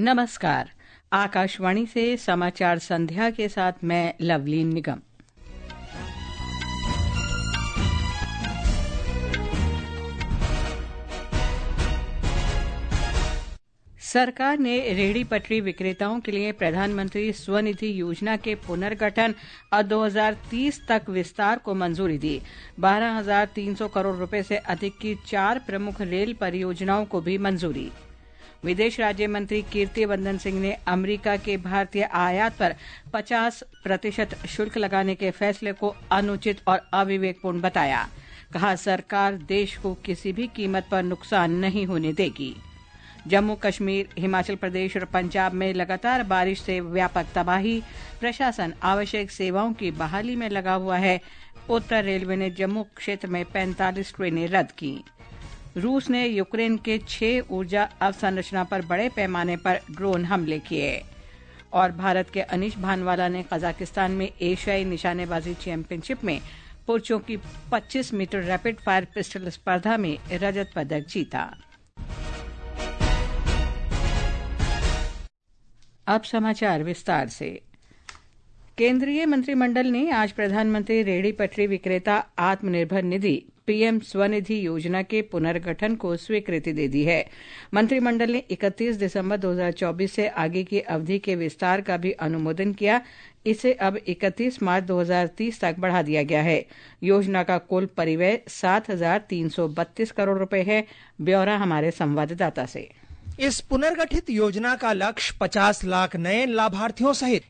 नमस्कार। आकाशवाणी से समाचार संध्या के साथ मैं लवलीन निगम। सरकार ने रेहड़ी पटरी विक्रेताओं के लिए प्रधानमंत्री स्वनिधि योजना के पुनर्गठन और 2030 तक विस्तार को मंजूरी दी। 12,300 करोड़ रुपए से अधिक की 4 प्रमुख रेल परियोजनाओं को भी मंजूरी। विदेश राज्य मंत्री कीर्तिवर्धन सिंह ने अमेरिका के भारतीय आयात पर 50% शुल्क लगाने के फैसले को अनुचित और अविवेकपूर्ण बताया। कहा, सरकार देश को किसी भी कीमत पर नुकसान नहीं होने देगी। जम्मू कश्मीर, हिमाचल प्रदेश और पंजाब में लगातार बारिश से व्यापक तबाही। प्रशासन आवश्यक सेवाओं की बहाली में लगा हुआ है। उत्तर रेलवे ने जम्मू क्षेत्र में 45 ट्रेनें रद्द की। रूस ने यूक्रेन के 6 ऊर्जा अवसंरचना पर बड़े पैमाने पर ड्रोन हमले किए। और भारत के अनीश भानवाला ने कजाकिस्तान में एशियाई निशानेबाजी चैंपियनशिप में पुरुषों की 25 मीटर रैपिड फायर पिस्टल स्पर्धा में रजत पदक जीता। अब समाचार विस्तार से। केंद्रीय मंत्रिमंडल ने आज प्रधानमंत्री रेहड़ी पटरी विक्रेता आत्मनिर्भर निधि पीएम स्वनिधि योजना के पुनर्गठन को स्वीकृति दे दी है। मंत्रिमंडल ने 31 दिसंबर 2024 से आगे की अवधि के विस्तार का भी अनुमोदन किया। इसे अब 31 मार्च 2030 तक बढ़ा दिया गया है। योजना का कुल परिव्यय 7,332 करोड़ रुपए है। ब्यौरा हमारे संवाददाता से। इस पुनर्गठित योजना का लक्ष्य 50 लाख नए लाभार्थियों सहित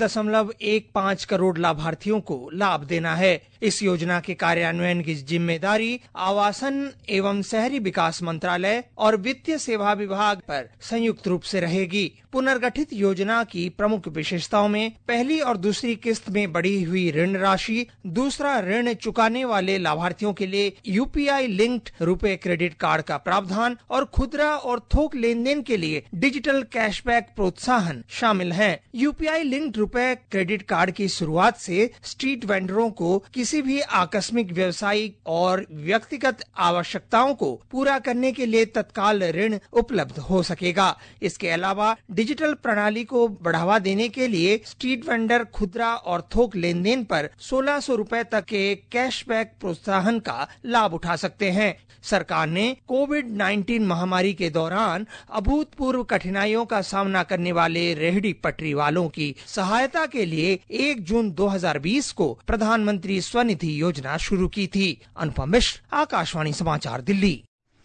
1.15 करोड़ लाभार्थियों को लाभ देना है। इस योजना के कार्यान्वयन की जिम्मेदारी आवासन एवं शहरी विकास मंत्रालय और वित्तीय सेवा विभाग पर संयुक्त रूप से रहेगी। पुनर्गठित योजना की प्रमुख विशेषताओं में पहली और दूसरी किस्त में बढ़ी हुई ऋण राशि, दूसरा ऋण चुकाने वाले लाभार्थियों के लिए UPI linked RuPay credit card का प्रावधान और खुदरा और थोक लेनदेन के लिए डिजिटल कैशबैक प्रोत्साहन शामिल है। UPI linked RuPay credit card की शुरुआत से स्ट्रीट वेंडरों को किसी भी आकस्मिक व्यवसायिक और व्यक्तिगत आवश्यकताओं को पूरा करने के लिए तत्काल ऋण उपलब्ध हो सकेगा। इसके अलावा डिजिटल प्रणाली को बढ़ावा देने के लिए स्ट्रीट वेंडर खुदरा और थोक लेनदेन पर 1,600 रुपए तक के कैशबैक प्रोत्साहन का लाभ उठा सकते हैं। सरकार ने कोविड-19 महामारी के दौरान अभूतपूर्व कठिनाइयों का सामना करने वाले रेहड़ी पटरी वालों की सहायता के लिए 1 जून 2020 को प्रधानमंत्री स्वनिधि योजना शुरू की थी। अनुपम मिश्र, आकाशवाणी समाचार, दिल्ली।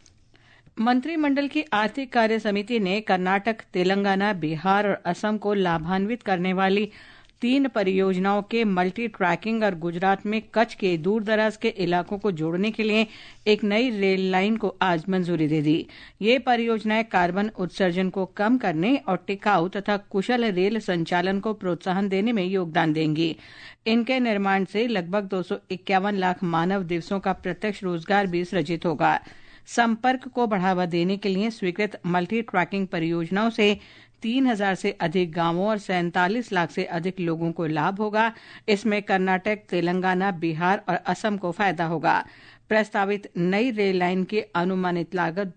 मंत्रिमंडल की आर्थिक कार्य समिति ने कर्नाटक, तेलंगाना, बिहार और असम को लाभान्वित करने वाली 3 परियोजनाओं के मल्टी ट्रैकिंग और गुजरात में कच्छ के दूर दराज के इलाकों को जोड़ने के लिए एक नई रेल लाइन को आज मंजूरी दे दी। ये परियोजनाएं कार्बन उत्सर्जन को कम करने और टिकाऊ तथा कुशल रेल संचालन को प्रोत्साहन देने में योगदान देंगी। इनके निर्माण से लगभग 251 लाख मानव दिवसों का प्रत्यक्ष रोजगार भी सृजित होगा। संपर्क को बढ़ावा देने के लिए स्वीकृत मल्टी ट्रैकिंग परियोजनाओं से 3,000 से अधिक गांवों और 47 लाख से अधिक लोगों को लाभ होगा। इसमें कर्नाटक, तेलंगाना, बिहार और असम को फायदा होगा। प्रस्तावित नई रेल लाइन की अनुमानित लागत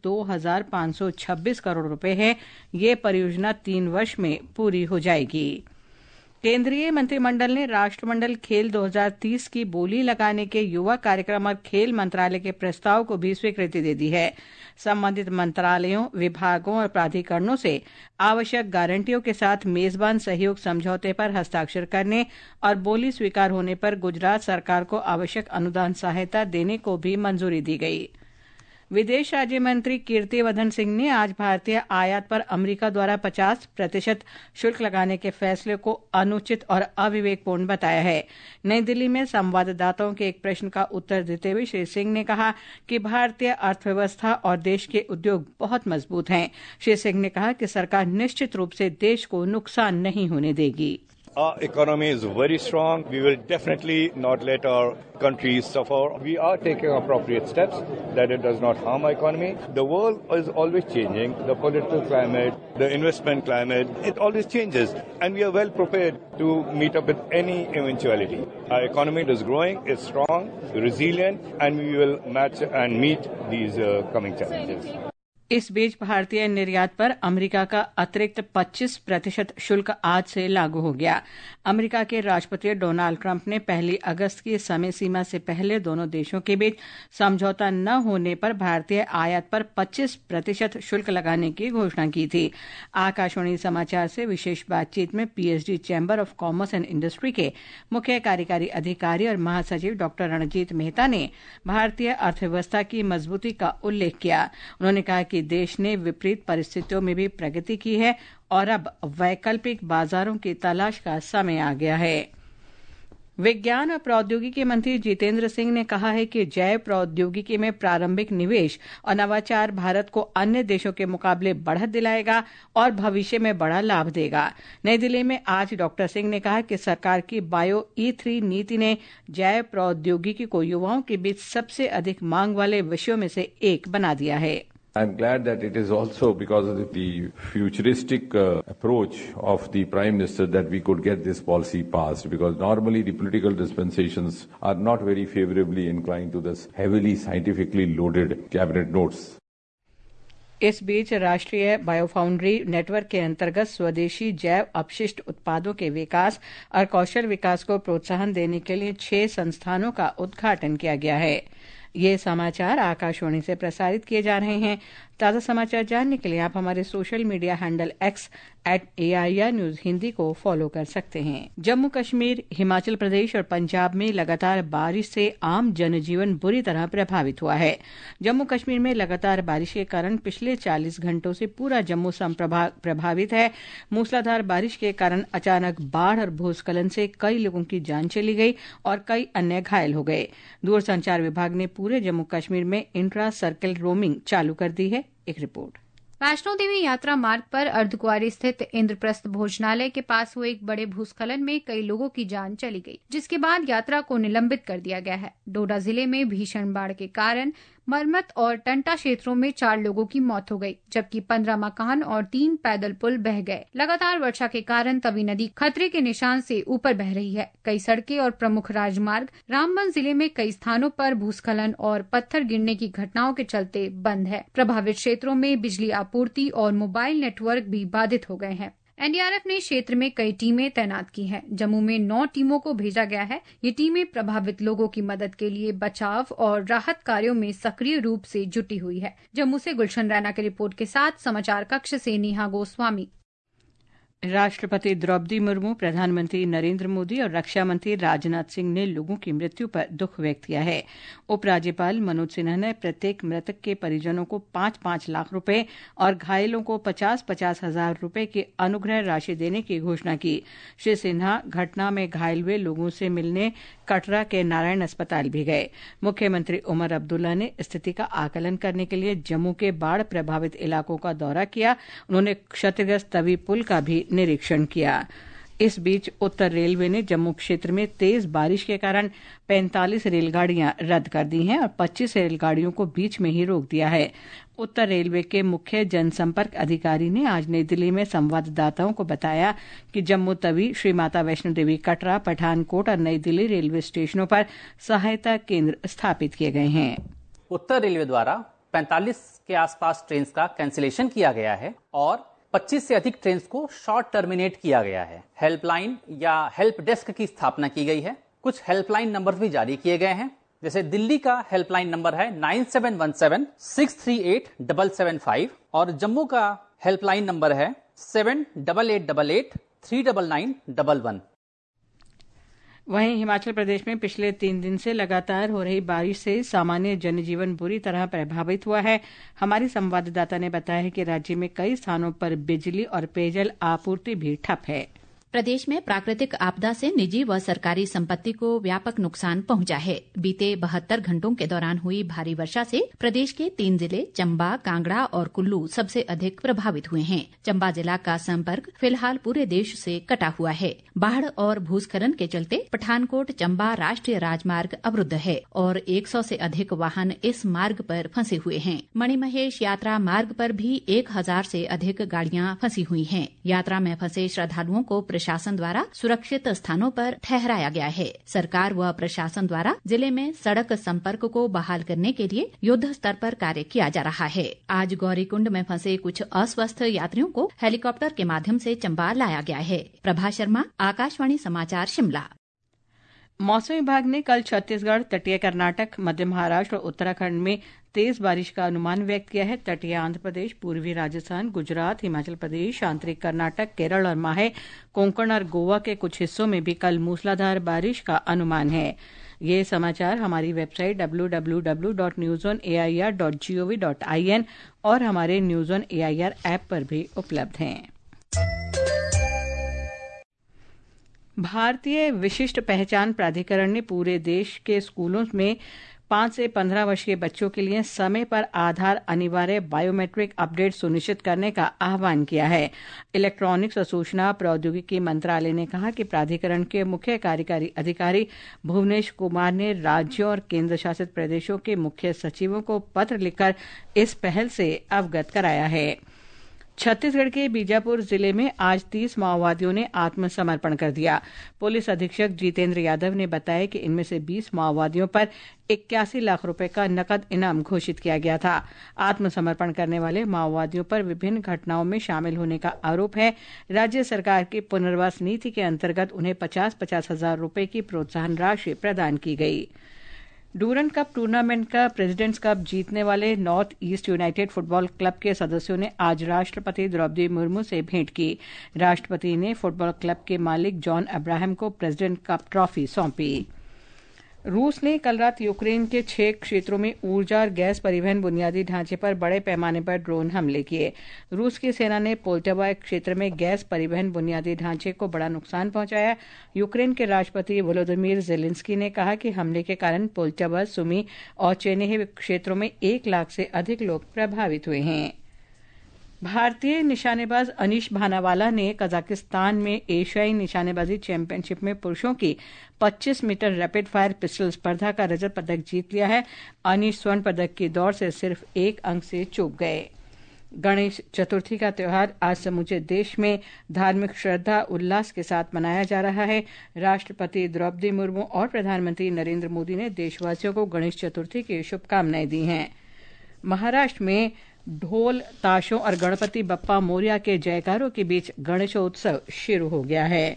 2,526 करोड़ रुपए है। ये परियोजना 3 वर्ष में पूरी हो जाएगी। केंद्रीय मंत्रिमंडल ने राष्ट्रमंडल खेल 2030 की बोली लगाने के युवा कार्यक्रम और खेल मंत्रालय के प्रस्ताव को भी स्वीकृति दे दी है। संबंधित मंत्रालयों, विभागों और प्राधिकरणों से आवश्यक गारंटियों के साथ मेजबान सहयोग समझौते पर हस्ताक्षर करने और बोली स्वीकार होने पर गुजरात सरकार को आवश्यक अनुदान सहायता देने को भी मंजूरी दी गई। विदेश राज्य मंत्री कीर्तिवर्धन सिंह ने आज भारतीय आयात पर अमेरिका द्वारा 50% शुल्क लगाने के फैसले को अनुचित और अविवेकपूर्ण बताया है। नई दिल्ली में संवाददाताओं के एक प्रश्न का उत्तर देते हुए श्री सिंह ने कहा कि भारतीय अर्थव्यवस्था और देश के उद्योग बहुत मजबूत हैं। श्री सिंह ने कहा कि सरकार निश्चित रूप से देश को नुकसान नहीं होने देगी। Our economy is very strong. We will definitely not let our country suffer. We are taking appropriate steps that it does not harm our economy. The world is always changing. The political climate, the investment climate, it always changes. And we are well prepared to meet up with any eventuality. Our economy is growing, it's strong, resilient, and we will match and meet these coming challenges. इस बीच भारतीय निर्यात पर America का अतिरिक्त 25% शुल्क आज से लागू हो गया। अमेरिका के राष्ट्रपति डोनाल्ड ट्रंप ने 1 अगस्त की समय सीमा से पहले दोनों देशों के बीच समझौता न होने पर भारतीय आयात पर 25% शुल्क लगाने की घोषणा की थी। आकाशवाणी समाचार से विशेष बातचीत में PHD chamber of commerce and industry के मुख्य कार्यकारी अधिकारी और महासचिव डॉक्टर रणजीत मेहता ने भारतीय अर्थव्यवस्था की मजबूती का उल्लेख किया। उन्होंने कहा कि देश ने विपरीत परिस्थितियों में भी प्रगति की है और अब वैकल्पिक बाजारों की तलाश का समय आ गया है। विज्ञान और प्रौद्योगिकी मंत्री जितेंद्र सिंह ने कहा है कि जैव प्रौद्योगिकी में प्रारंभिक निवेश और नवाचार भारत को अन्य देशों के मुकाबले बढ़त दिलाएगा और भविष्य में बड़ा लाभ देगा। नई दिल्ली में आज डॉक्टर सिंह ने कहा कि सरकार की बायो E3 नीति ने जैव प्रौद्योगिकी को युवाओं के बीच सबसे अधिक मांग वाले विषयों में से एक बना दिया है। I'm glad that it is also because of the futuristic approach of the Prime Minister that we could get this policy passed, because normally the political dispensations are not very favorably inclined to this heavily scientifically loaded cabinet notes. इस बीच राष्ट्रीय बायोफाउंड्री network के अंतर्गत स्वदेशी जैव अपशिष्ट उत्पादों के विकास और कौशल विकास को प्रोत्साहन देने के लिए 6 संस्थानों का उद्घाटन किया गया है। ये समाचार आकाशवाणी से प्रसारित किए जा रहे हैं। ताज़ा समाचार जानने के लिए आप हमारे social media handle X @AIR news Hindi को फॉलो कर सकते हैं। जम्मू कश्मीर, हिमाचल प्रदेश और पंजाब में लगातार बारिश से आम जनजीवन बुरी तरह प्रभावित हुआ है। जम्मू कश्मीर में लगातार बारिश के कारण पिछले 40 घंटों से पूरा जम्मू प्रभावित है। मूसलाधार बारिश के कारण अचानक बाढ़ और भूस्खलन से कई लोगों की जान चली गई और कई अन्य घायल हो गए। दूरसंचार विभाग ने पूरे जम्मू कश्मीर में इंट्रा सर्कल रोमिंग चालू कर दी है। एक रिपोर्ट। वैष्णो देवी यात्रा मार्ग पर अर्धकुंवारी स्थित इंद्रप्रस्थ भोजनालय के पास हुए एक बड़े भूस्खलन में कई लोगों की जान चली गई, जिसके बाद यात्रा को निलंबित कर दिया गया है। डोडा जिले में भीषण बाढ़ के कारण मरमत और टंटा क्षेत्रों में 4 लोगों की मौत हो गई, जबकि 15 मकान और 3 पैदल पुल बह गए। लगातार वर्षा के कारण तवी नदी खतरे के निशान से ऊपर बह रही है। कई सड़कें और प्रमुख राजमार्ग रामबन जिले में कई स्थानों पर भूस्खलन और पत्थर गिरने की घटनाओं के चलते बंद है। प्रभावित क्षेत्रों में बिजली आपूर्ति और मोबाइल नेटवर्क भी बाधित हो गए हैं। एनडीआरएफ ने क्षेत्र में कई टीमें तैनात की हैं। जम्मू में 9 टीमों को भेजा गया है। ये टीमें प्रभावित लोगों की मदद के लिए बचाव और राहत कार्यों में सक्रिय रूप से जुटी हुई है। जम्मू से गुलशन रैना की रिपोर्ट के साथ समाचार कक्ष से नेहा गोस्वामी। राष्ट्रपति द्रौपदी मुर्मू, प्रधानमंत्री नरेंद्र मोदी और रक्षा मंत्री राजनाथ सिंह ने लोगों की मृत्यु पर दुख व्यक्त किया है। उपराज्यपाल मनोज सिन्हा ने प्रत्येक मृतक के परिजनों को 5-5 लाख रुपए और घायलों को 50-50 हजार रुपए की अनुग्रह राशि देने की घोषणा की। श्री सिन्हा घटना में घायल हुए लोगों से मिलने कटरा के नारायण अस्पताल भी गए। मुख्यमंत्री उमर अब्दुल्ला ने स्थिति का आकलन करने के लिए जम्मू के बाढ़ प्रभावित इलाकों का दौरा किया। उन्होंने क्षतिग्रस्त तवी पुल का भी निरीक्षण किया। इस बीच उत्तर रेलवे ने जम्मू क्षेत्र में तेज बारिश के कारण 45 रेलगाड़ियां रद्द कर दी हैं और 25 रेलगाड़ियों को बीच में ही रोक दिया है। उत्तर रेलवे के मुख्य जनसंपर्क अधिकारी ने आज नई दिल्ली में संवाददाताओं को बताया कि जम्मू तवी, श्री माता वैष्णो देवी कटरा, पठानकोट और नई दिल्ली रेलवे स्टेशनों पर सहायता केंद्र स्थापित किए गए हैं। उत्तर रेलवे द्वारा 45 के आसपास ट्रेन का कैंसिलेशन किया गया है और 25 से अधिक ट्रेन को शॉर्ट टर्मिनेट किया गया है। हेल्पलाइन या हेल्प डेस्क की स्थापना की गई है। कुछ हेल्पलाइन नंबर भी जारी किए गए हैं। जैसे दिल्ली का हेल्पलाइन नंबर है 9717-638-775 और जम्मू का हेल्पलाइन नंबर है 7888-399-11। वहीं हिमाचल प्रदेश में पिछले 3 दिन से लगातार हो रही बारिश से सामान्य जनजीवन बुरी तरह प्रभावित हुआ है। हमारी संवाददाता ने बताया है कि राज्य में कई स्थानों पर बिजली और पेयजल आपूर्ति भी ठप है। प्रदेश में प्राकृतिक आपदा से निजी व सरकारी संपत्ति को व्यापक नुकसान पहुंचा है। बीते 72 घंटों के दौरान हुई भारी वर्षा से प्रदेश के 3 जिले चंबा, कांगड़ा और कुल्लू सबसे अधिक प्रभावित हुए हैं। चंबा जिला का संपर्क फिलहाल पूरे देश से कटा हुआ है। बाढ़ और भूस्खलन के चलते पठानकोट चंबा राष्ट्रीय राजमार्ग अवरुद्ध है और 100 से अधिक वाहन इस मार्ग पर फंसे हुए हैं। मणिमहेश यात्रा मार्ग पर भी 1000 से अधिक गाड़ियां फंसी हुई हैं। यात्रा में फंसे श्रद्धालुओं को प्रशासन द्वारा सुरक्षित स्थानों पर ठहराया गया है। सरकार व प्रशासन द्वारा जिले में सड़क संपर्क को बहाल करने के लिए युद्ध स्तर पर कार्य किया जा रहा है। आज गौरीकुंड में फंसे कुछ अस्वस्थ यात्रियों को हेलीकॉप्टर के माध्यम से चंबा लाया गया है। प्रभा शर्मा, आकाशवाणी समाचार, शिमला। मौसम विभाग ने कल छत्तीसगढ़, तटीय कर्नाटक, मध्य महाराष्ट्र और उत्तराखंड में तेज बारिश का अनुमान व्यक्त किया है। तटीय आंध्र प्रदेश, पूर्वी राजस्थान, गुजरात, हिमाचल प्रदेश, आंतरिक कर्नाटक, केरल और माहे, कोंकण और गोवा के कुछ हिस्सों में भी कल मूसलाधार बारिश का अनुमान है। ये समाचार हमारी वेबसाइट www.newsonair.gov.in और हमारे न्यूज ऑन एआईआर ऐप पर भी उपलब्ध हैं। भारतीय विशिष्ट पहचान प्राधिकरण ने पूरे देश के स्कूलों में 5 से 15 वर्ष के बच्चों के लिए समय पर आधार अनिवार्य बायोमेट्रिक अपडेट सुनिश्चित करने का आह्वान किया है। इलेक्ट्रॉनिक्स और सूचना प्रौद्योगिकी मंत्रालय ने कहा कि प्राधिकरण के मुख्य कार्यकारी अधिकारी भुवनेश कुमार ने राज्यों और केंद्र शासित प्रदेशों के मुख्य सचिवों को पत्र लिखकर इस पहल से अवगत कराया है। छत्तीसगढ़ के बीजापुर जिले में आज 30 माओवादियों ने आत्मसमर्पण कर दिया। पुलिस अधीक्षक जितेंद्र यादव ने बताया कि इनमें से 20 माओवादियों पर 81 लाख रुपए का नकद इनाम घोषित किया गया था। आत्मसमर्पण करने वाले माओवादियों पर विभिन्न घटनाओं में शामिल होने का आरोप है। राज्य सरकार की पुनर्वास नीति के अंतर्गत उन्हें 50-50 हजार रुपए की प्रोत्साहन राशि प्रदान की गई। डूरंड कप टूर्नामेंट का प्रेसिडेंट्स कप जीतने वाले North East United football club के सदस्यों ने आज राष्ट्रपति द्रौपदी मुर्मू से भेंट की। राष्ट्रपति ने फुटबॉल क्लब के मालिक जॉन अब्राहम को प्रेसिडेंट कप ट्रॉफी सौंपी। रूस ने कल रात यूक्रेन के 6 क्षेत्रों में ऊर्जा और गैस परिवहन बुनियादी ढांचे पर बड़े पैमाने पर ड्रोन हमले किए। रूस की सेना ने पोल्टावा क्षेत्र में गैस परिवहन बुनियादी ढांचे को बड़ा नुकसान पहुंचाया। यूक्रेन के राष्ट्रपति वोलोदिमीर जेलेंस्की ने कहा कि हमले के कारण पोल्टावा, सुमी और चेनेहिव क्षेत्रों में 1 लाख से अधिक लोग प्रभावित हुए हैं। भारतीय निशानेबाज अनीश भानावाला ने कजाकिस्तान में एशियाई निशानेबाजी चैंपियनशिप में पुरुषों की 25 मीटर रैपिड फायर पिस्टल स्पर्धा का रजत पदक जीत लिया है। अनीश स्वर्ण पदक की दौड़ से सिर्फ 1 अंक से चूक गए। गणेश चतुर्थी का त्यौहार आज समूचे देश में धार्मिक श्रद्धा उल्लास के साथ मनाया जा रहा है। राष्ट्रपति द्रौपदी मुर्मू और प्रधानमंत्री नरेंद्र मोदी ने देशवासियों को गणेश चतुर्थी की शुभकामनाएं दी हैं। महाराष्ट्र में ढोल, ताशों और गणपति बप्पा मोरिया के जयकारों के बीच गणेशोत्सव शुरू हो गया है।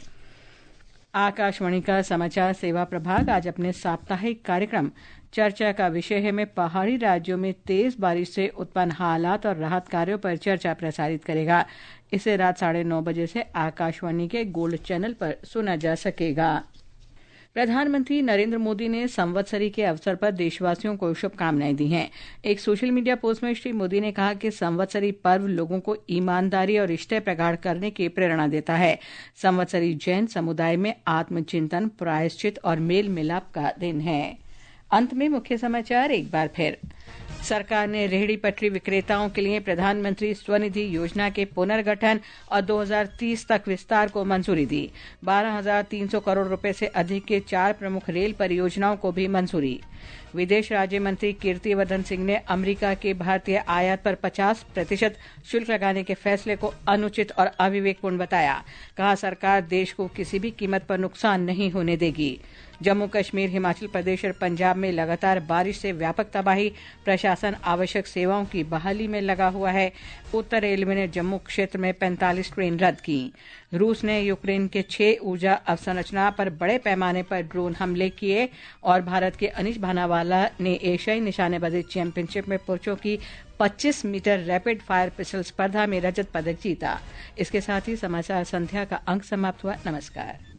आकाशवाणी का समाचार सेवा प्रभाग आज अपने साप्ताहिक कार्यक्रम चर्चा का विषय है में पहाड़ी राज्यों में तेज बारिश से उत्पन्न हालात और राहत कार्यों पर चर्चा प्रसारित करेगा। इसे रात 9:30 बजे से आकाशवाणी के गोल्ड चैनल पर सुना जा सकेगा। प्रधानमंत्री नरेंद्र मोदी ने संवत्सरी के अवसर पर देशवासियों को शुभकामनाएं दी हैं। एक सोशल मीडिया पोस्ट में श्री मोदी ने कहा कि संवत्सरी पर्व लोगों को ईमानदारी और रिश्ते प्रगाढ़ करने की प्रेरणा देता है। संवत्सरी जैन समुदाय में आत्मचिंतन, प्रायश्चित और मेल मिलाप का दिन है। अंत में मुख्य समाचार एक बार फिर। सरकार ने रेहड़ी पटरी विक्रेताओं के लिए प्रधानमंत्री स्वनिधि योजना के पुनर्गठन और 2030 तक विस्तार को मंजूरी दी। 12,300 करोड़ रुपए से अधिक के 4 प्रमुख रेल परियोजनाओं को भी मंजूरी। विदेश राज्य मंत्री कीर्तिवर्धन सिंह ने अमेरिका के भारतीय आयात पर 50% शुल्क लगाने के फैसले को अनुचित और अविवेकपूर्ण बताया। कहा, सरकार देश को किसी भी कीमत पर नुकसान नहीं होने देगी। जम्मू कश्मीर, हिमाचल प्रदेश और पंजाब में लगातार बारिश से व्यापक तबाही, प्रशासन आवश्यक सेवाओं की बहाली में लगा हुआ है। उत्तर रेलवे ने जम्मू क्षेत्र में 45 ट्रेन रद्द की। रूस ने यूक्रेन के 6 ऊर्जा अवसंरचना पर बड़े पैमाने पर ड्रोन हमले किए और भारत के अनीश भानावाला ने एशियाई निशानेबाजी चैंपियनशिप में पुरुषों की 25 मीटर रैपिड फायर पिस्टल स्पर्धा में रजत पदक जीता। इसके साथ ही समाचार संध्या का अंक समाप्त हुआ। नमस्कार।